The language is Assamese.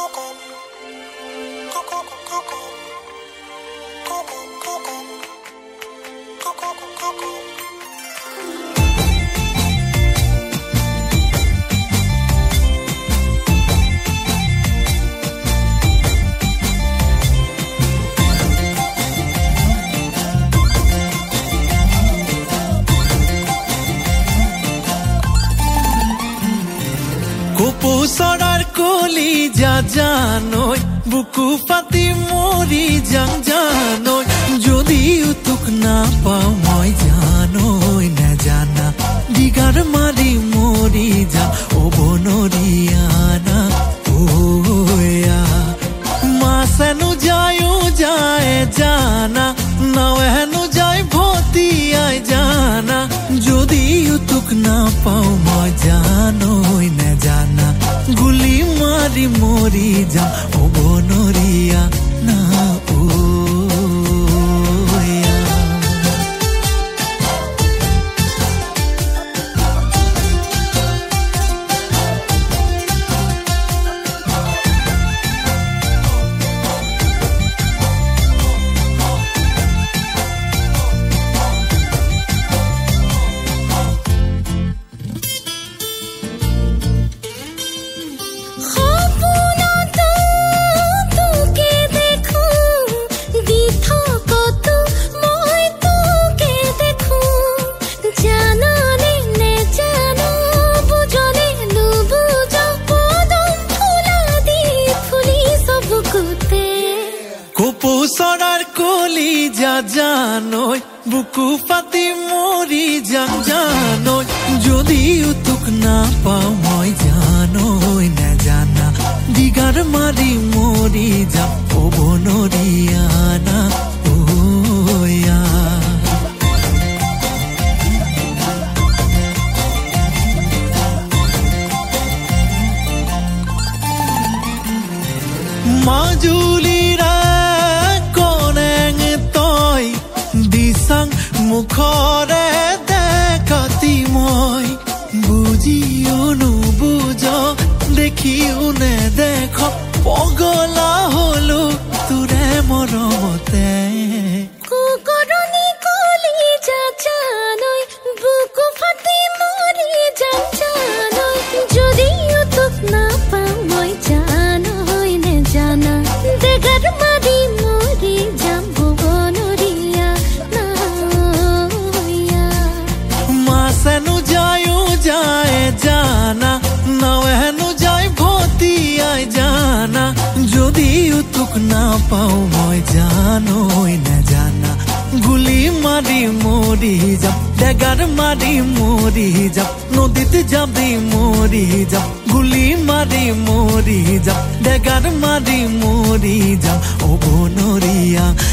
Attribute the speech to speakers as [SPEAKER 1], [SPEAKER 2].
[SPEAKER 1] Sodar koli janoi buku pati mori jang janoi jodi utuk na pao moi janoi na jana digar mari mori jam obonoriana oya masanu jayo jae jana nawehnu jai bhoti ai jana jodi utuk na pao moi janoi na jana guli mari mori jam obonoria na oya Sodar koli janoi buku pati mori jang janoi jodi utuk na pao moi janoi na jana digar mari mori jam obonoriana oya majuli মুখৰে দেখাতি মই বুজিও নুবুজ দেখিও নেদেখ পগলা হলো তোৰে মৰমতে
[SPEAKER 2] কুকৰণি কলি জানৈ বুকু ফাটি মৰি জানৈ যদিও তোক নাপাওঁ মই জানৈ নে জানা দেগাৰ মাৰি মৰি যাম
[SPEAKER 1] masanu jayo jae jana nawehnu jai bhoti ai jana jodi utuk na pao moi janoi na jana guli mari mori jab dagar mari mori jab nodite jabi mori jab guli mari mori jab dagar mari mori jab obonoria